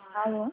Alô?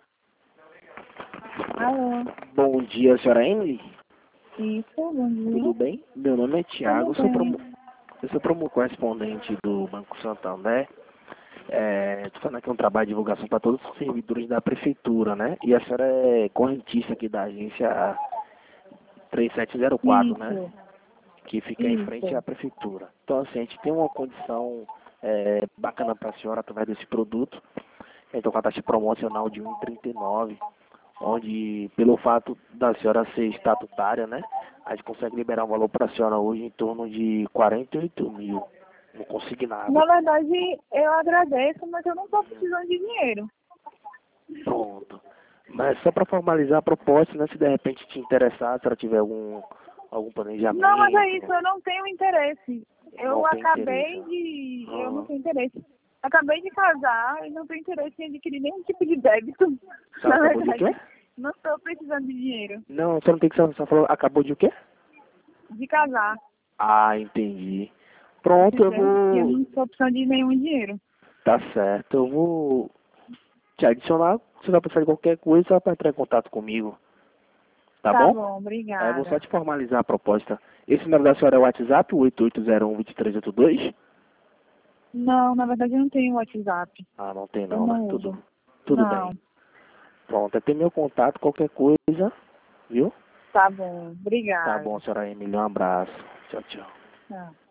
Alô? Bom dia, senhora Emily. Isso, bom dia. Tudo bem? Meu nome é Thiago, Tudo bem. eu sou correspondente do Banco Santander. Estou fazendo aqui um trabalho de divulgação para todos os servidores da prefeitura, né? E a senhora é correntista aqui da agência 3704, né? Isso, Que fica em frente à isso. prefeitura. Então, assim, a gente tem uma condição bacana para a senhora através desse produto. Então, com a taxa promocional de 1,39, onde, pelo fato da senhora ser estatutária, né, a gente consegue liberar um valor para a senhora hoje em torno de 48 mil no consignado. Na verdade, eu agradeço, mas eu não estou precisando de dinheiro. Pronto. Mas só para formalizar a proposta, né, se de repente te interessar, se ela tiver algum planejamento. Não, mas é isso, eu não tenho interesse. Não tem interesse. Eu não tenho interesse. Acabei de casar e não tenho interesse em adquirir nenhum tipo de débito. Você Na acabou de quê? verdade, não estou precisando de dinheiro. Não, você não tem que só falou, acabou de o quê? De casar. Ah, entendi. Pronto, eu Entendeu? E eu vou. não estou precisando de nenhum dinheiro. Tá certo, eu vou te adicionar. Se você vai precisar de qualquer coisa, só para entrar em contato comigo. Tá Tá bom? bom, Aí eu vou só obrigada. te formalizar a proposta. Esse número da senhora é o WhatsApp, o 8801-2382? Não, na verdade eu não tenho WhatsApp. Ah, não tem Eu não, né? não Tudo, uso. tudo Não. bem. Pronto, é ter meu contato, qualquer coisa, viu? Tá bom, Tá obrigada. bom, senhora Emília, um abraço. Tchau, tchau. Tchau.